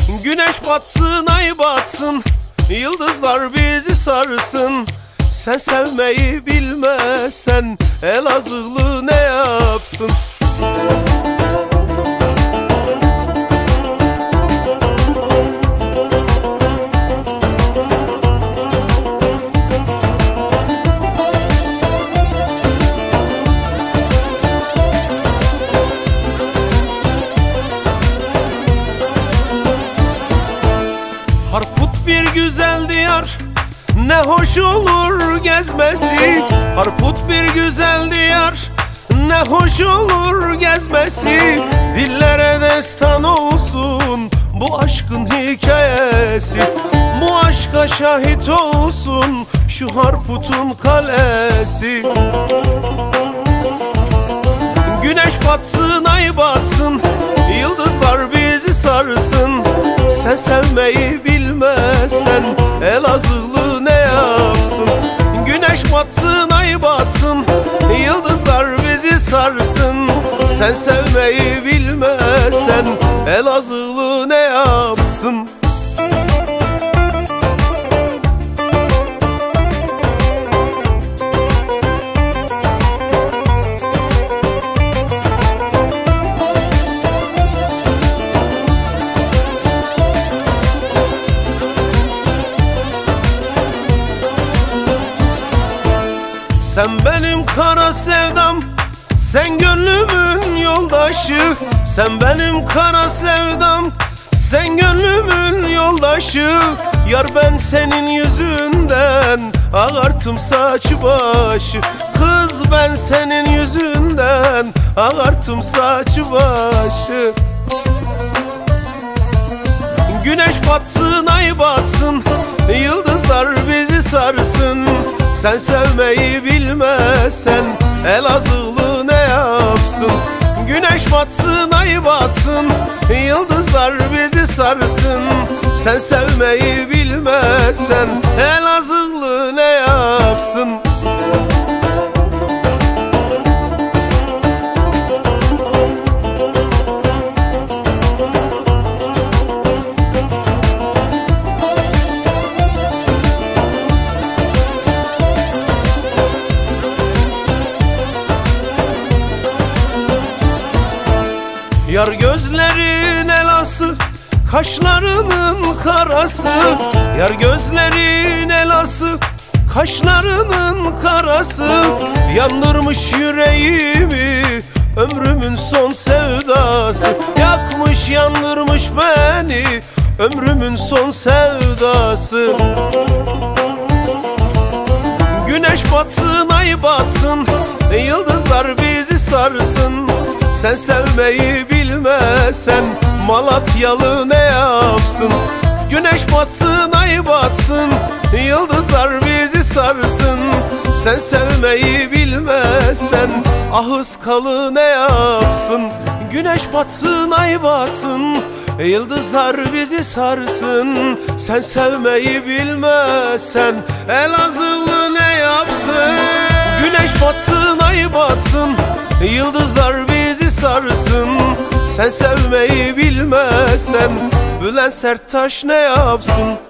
Güneş batsın, ay batsın, yıldızlar bizi sarsın. Sen sevmeyi bilmezsen Elazığlı ne yapsın? Harput bir güzel diyar, ne hoş olur gezmesi. Harput bir güzel diyar, ne hoş olur gezmesi. Dillere destan olsun bu aşkın hikayesi. Bu aşka şahit olsun şu Harput'un kalesi. Güneş batsın, ay batsın, yıldızlar bizi sarsın. Sen sevmeyi bilmezsen Elazığlı ne yapsın? Güneş batsın, ay batsın, yıldızlar bizi sarsın. Sen sevmeyi bilmezsen Elazığlı ne yapsın? Sen benim kara sevdam, sen gönlümün yoldaşı. Sen benim kara sevdam, sen gönlümün yoldaşı. Yar ben senin yüzünden ağarttım saçı başı. Kız ben senin yüzünden ağarttım saçı başı. Güneş batsın, ay batsın, yıldızlar bizi sarsın. Sen sevmeyi bilmezsen Elazığlı ne yapsın? Güneş batsın, ay batsın, yıldızlar bizi sarsın. Sen sevmeyi bilmezsen Elazığlı ne yapsın? Yar gözlerin elası, kaşlarının karası. Yar gözlerin elası, kaşlarının karası. Yandırmış yüreğimi ömrümün son sevdası. Yakmış yandırmış beni ömrümün son sevdası. Güneş batsın, ay batsın, yıldızlar bizi sarsın. Sen sevmeyi bilmezsen Malatyalı ne yapsın? Güneş batsın, ay batsın, yıldızlar bizi sarsın. Sen sevmeyi bilmezsen Ahıskalı ne yapsın? Güneş batsın, ay batsın, yıldızlar bizi sarsın. Sen sevmeyi bilmezsen Elazığlı ne yapsın? Güneş batsın, ay batsın, yıldızlar bizi sarsın. Sen sevmeyi bilmezsen Bülent Serttaş ne yapsın?